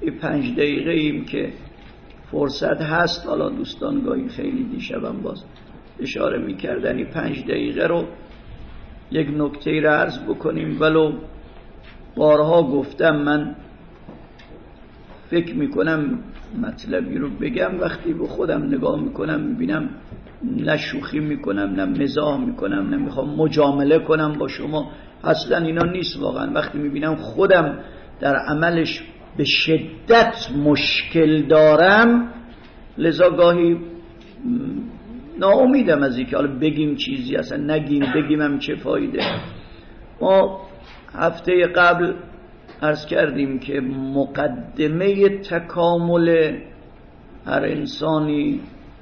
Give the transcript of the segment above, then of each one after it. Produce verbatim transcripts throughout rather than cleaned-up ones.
این پنج دقیقه ایم که فرصت هست، حالا دوستان گاهی خیلی دیشبم باز اشاره میکردن، این پنج دقیقه رو یک نکته را عرض بکنیم. ولو بارها گفتم من فکر میکنم مطلبی رو بگم، وقتی به خودم نگاه میکنم میبینم نه شوخی میکنم نه مزاح میکنم نه میخوام مجامله کنم با شما، اصلا اینا نیست. واقعا وقتی میبینم خودم در عملش به شدت مشکل دارم، لذا گاهی ناامیدم از اینکه حالا بگیم چیزی، اصلا نگیم، بگیم هم چه فایده. ما هفته قبل عرض کردیم که مقدمه تکامل هر انسانی،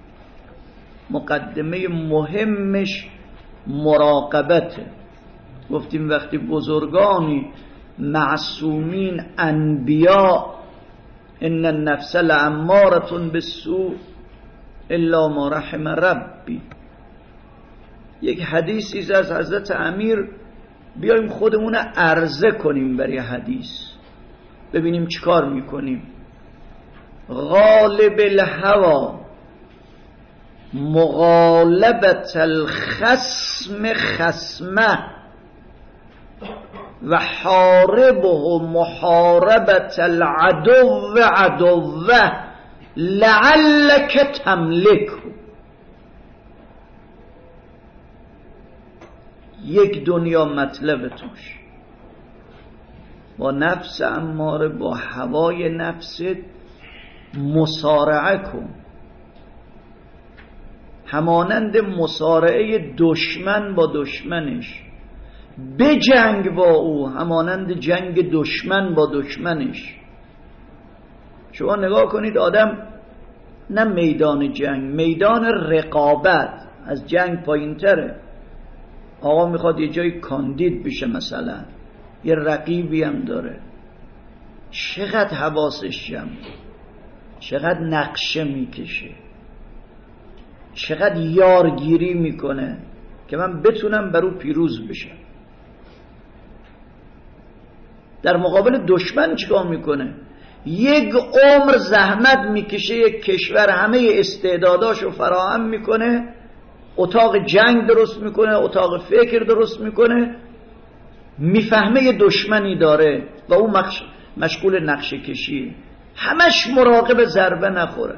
مقدمه مهمش مراقبته. گفتیم وقتی بزرگانی معصومین انبیا، ان النفس لاماره بالسوء الا ما رحم ربی، یک حدیثی از حضرت امیر، بیایم خودمون عرضه کنیم برای حدیث ببینیم چیکار میکنیم. غالب الهوا مغالبت الخصم خصمه و حاربه محاربت العدو عدوه لعلک تملک. یک دنیا مطلب توش با نفس اماره، با هوای نفست مصارعه کن، همانند مصارعه دشمن با دشمنش، بجنگ با او همانند جنگ دشمن با دشمنش. شما نگاه کنید آدم نه میدان جنگ، میدان رقابت از جنگ پایین تره. آقا میخواد یه جای کاندید بشه مثلا، یه رقیبی هم داره، چقدر حواسش جمع، چقدر نقشه میکشه، چقدر یارگیری میکنه که من بتونم بر او پیروز بشم. در مقابل دشمن چیکار میکنه؟ یک عمر زحمت میکشه، یک کشور همه استعداداشو فراهم میکنه، اتاق جنگ درست میکنه، اتاق فکر درست میکنه، میفهمه دشمنی داره و اون مشغول نقشه کشی، همش مراقب ضربه نخوره.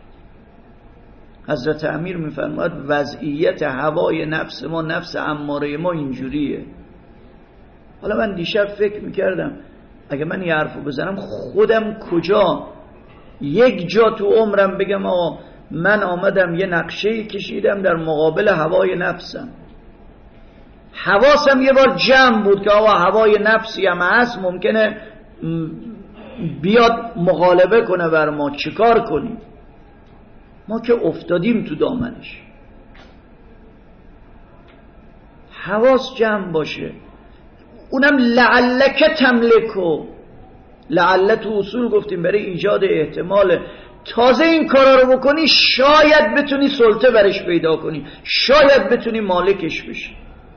حضرت امیر میفرماید وضعیت هوای نفس ما، نفس اماره ما اینجوریه. حالا من دیشب فکر میکردم اگه من یه حرفو بزنم خودم کجا یک جا تو عمرم بگم آقا من آمدم یه نقشه‌ای کشیدم در مقابل هوای نفسم. حواسم یه بار جمع بود که آقا هوای نفسی هم هست، ممکنه بیاد مغالبه کنه بر ما، چیکار کنیم؟ ما که افتادیم تو دامنش. حواس جمع باشه. اونم لعلک تملکو، لعل تو اصول گفتیم برای ایجاد احتمال. تازه این کارا رو بکنی شاید بتونی سلطه برش پیدا کنی، شاید بتونی مالکش بشی.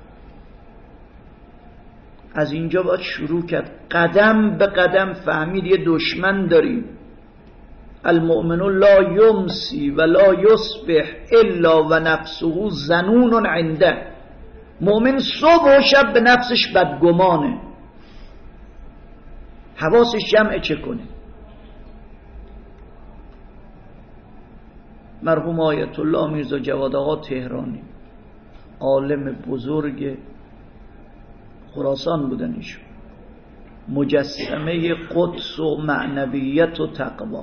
از اینجا باید شروع کرد، قدم به قدم فهمید یه دشمن داریم. المؤمن لا یمسی و لا یصبح الا و نفسه ظنون عنده. مؤمن صبح و شب به نفسش بدگمانه، حواسش جمعه چه کنه. مرحوم آیت الله میرزا جواد آقا تهرانی، عالم بزرگ خراسان بودن، ایشون مجسمه قدس و معنویت و تقوا.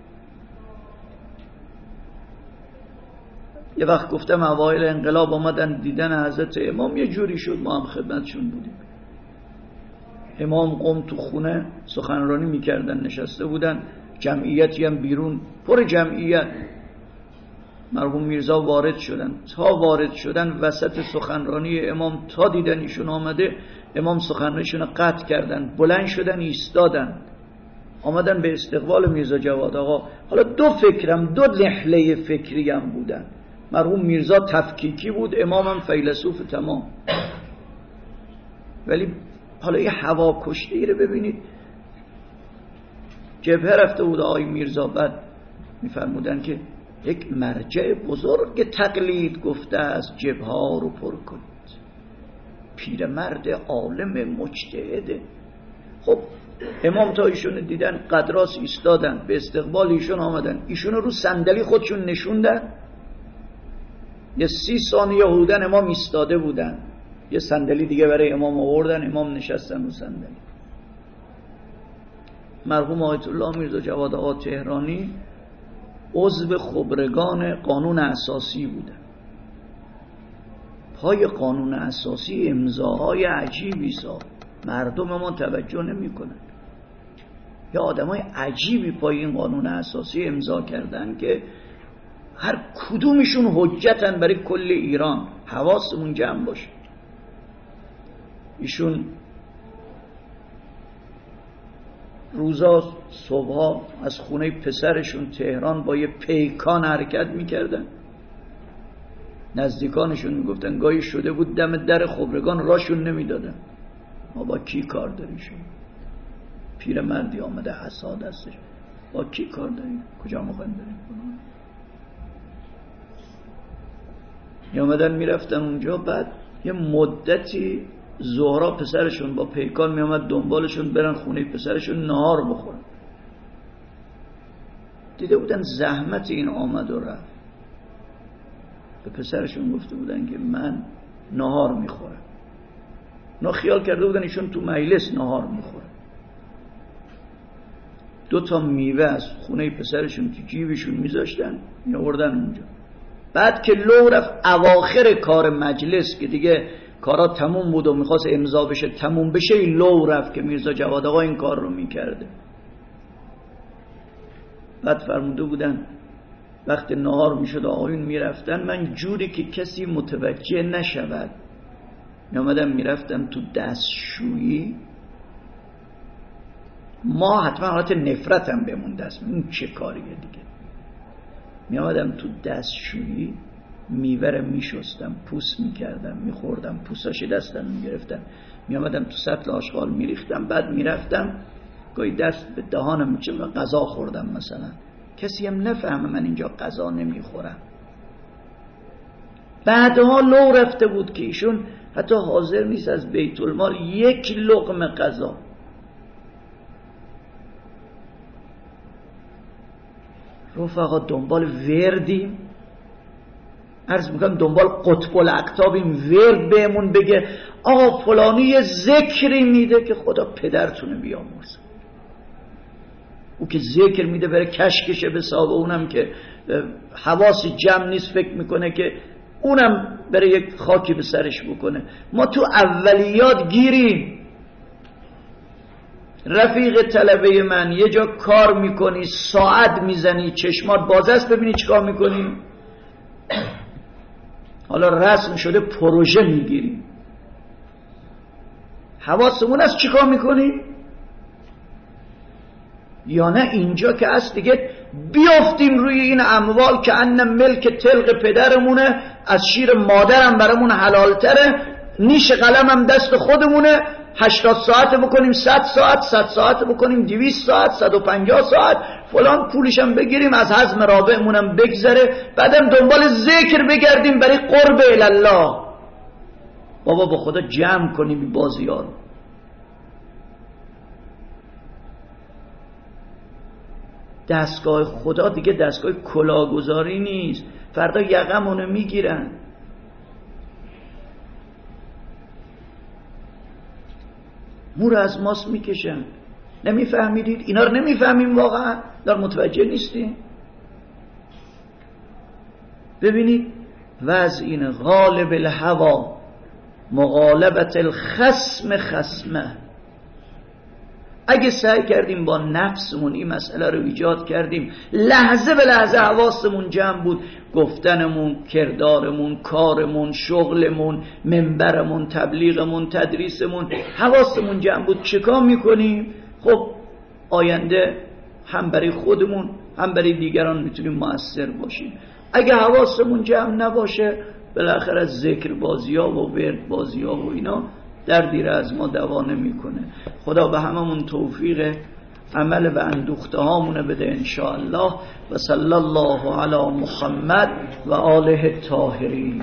یه وقت گفتم اوایل انقلاب آمدن دیدن حضرت امام، یه جوری شد ما هم خدمتشون بودیم. امام قم تو خونه سخنرانی میکردن، نشسته بودن، جمعیتی هم بیرون پر جمعیت. مرحوم میرزا وارد شدن، تا وارد شدن وسط سخنرانی امام تا دیدن ایشون آمده، امام سخنرانیشون رو قطع کردن، بلند شدن ایستادن، آمدن به استقبال میرزا جواد آقا. حالا دو فکرم، دو نحله فکری هم بودن. مرحوم میرزا تفکیکی بود، امام هم فیلسوف تمام. ولی حالا یه هوا کشته ای رو ببینید، جبهه رفته بود آقای میرزا، بعد میفرمودن که یک مرجع بزرگ تقلید گفته است جبهه ها رو پر کنید. پیرمرد عالم مجتهده. خب امام تا ایشون دیدن قدراس ایستادن، به استقبال ایشون آمدن، ایشون رو صندلی خودشون نشوندن، یه سی ثانیه حدوداً امام ایستاده بودن، یه صندلی دیگه برای امام آوردن، امام نشستن رو صندلی. مرحوم آیت الله میرزا جواد آقا تهرانی عضو خبرگان قانون اساسی بودن. پای قانون اساسی امضاهای عجیبی ساخت، مردم ما توجه نمی کنن. یا آدمای عجیبی پای این قانون اساسی امضا کردن که هر کدومشون حجتن برای کل ایران. حواسمون جمع باشه. ایشون روزا صبحا از خونه پسرشون تهران با یه پیکان حرکت میکردن. نزدیکانشون میگفتن گاهی شده بود دم در خبرگان راشون نمیدادن. ما با کی کار داریم؟ شما پیرمردی آمده عصا دستش، با کی کار داریم؟ کجا میخوایم بریم؟ میامدن میرفتن اونجا، بعد یه مدتی زهرا پسرشون با پیکان میامد دنبالشون برن خونه پسرشون نهار بخورن. دیده بودن زحمت این آمد و رفت، به پسرشون گفته بودن که من نهار میخورم. نا خیال کرده بودن ایشون تو مجلس نهار میخورن. دو تا میوه از خونه پسرشون تو جیبشون میذاشتن میآوردن اونجا. بعد که لو رفت اواخر کار مجلس که دیگه کارا تموم بود و میخواست امضا بشه تموم بشه، این لو رفت که میرزا جواد آقا این کار رو میکرده. بعد فرموده بودن وقت نهار میشد آقایون میرفتن، من جوری که کسی متوجه نشود میامدم میرفتم تو دستشویی. ما حتما حالت نفرتم بهمون دست، این چه کاریه دیگه. میامدم تو دستشویی میوه میشستم، پوست میکردم، میخوردم، پوستاش دستم میگرفتم، میامدم تو سطل آشغال میریختم، بعد میرفتم گاهی دست به دهانم میچم غذا خوردم مثلا، کسی هم نفهمه من اینجا غذا نمیخورم. بعدها لو رفته بود که ایشون حتی حاضر نیست از بیت المال یک لقمه غذا. رفقا دنبال وردیم، عرض میکنم دنبال قطب الاقطابیم، ورد بهمون بگه آقا فلانی یه ذکری میده که خدا پدرتونه بیامرزه. او که ذکر میده بره کشکشه به صاحب، اونم که حواس جمع نیست فکر میکنه که اونم بره یک خاکی به سرش بکنه. ما تو اولیات گیریم. رفیق طلبه من یه جا کار میکنی، ساعت میزنی، چشمات باز است، ببینی چیکار میکنی. حالا رسم شده پروژه میگیریم، حواسمون از چیکار میکنیم یا نه اینجا که از دیگه بیافتیم روی این اموال که ان ملک تلق پدرمونه، از شیر مادرم برامون حلالتره، نیش قلمم دست خودمونه، هشتاد ساعت بکنیم صد ساعت، صد ساعت بکنیم دویست ساعت، صد و پنجاه ساعت، فلان پولشم بگیریم، از هضم رابعمونم بگذره، بعدم دنبال ذکر بگردیم برای قرب الله. بابا با خدا جمع کنیم این بازی‌ها رو. دستگاه خدا دیگه دستگاه کلاهگذاری نیست، فردا یقمونو میگیرن. مو رو از ماست میکشن. نمیفهمیدید؟ اینا رو نمیفهمیم واقعا؟ دار متوجه نیستیم؟ ببینید وضع این غالب الهوا مغالبت الخصم خصمه. اگه سعی کردیم با نفسمون این مسئله رو ایجاد کردیم، لحظه به لحظه حواسمون جمع بود، گفتنمون، کردارمون، کارمون، شغلمون، منبرمون، تبلیغمون، تدریسمون، حواسمون جمع بود، چیکار میکنیم؟ خب آینده هم برای خودمون هم برای دیگران میتونیم مؤثر باشیم. اگه حواسمون جمع نباشه، بالاخره ذکر بازی‌ها و ورد بازی‌ها و اینا در دیر از ما دوا نمیکنه. خدا به هممون توفیق عمل به اندوخته هامونه بده انشاءالله. و صلی الله علی محمد و آله الطاهرین.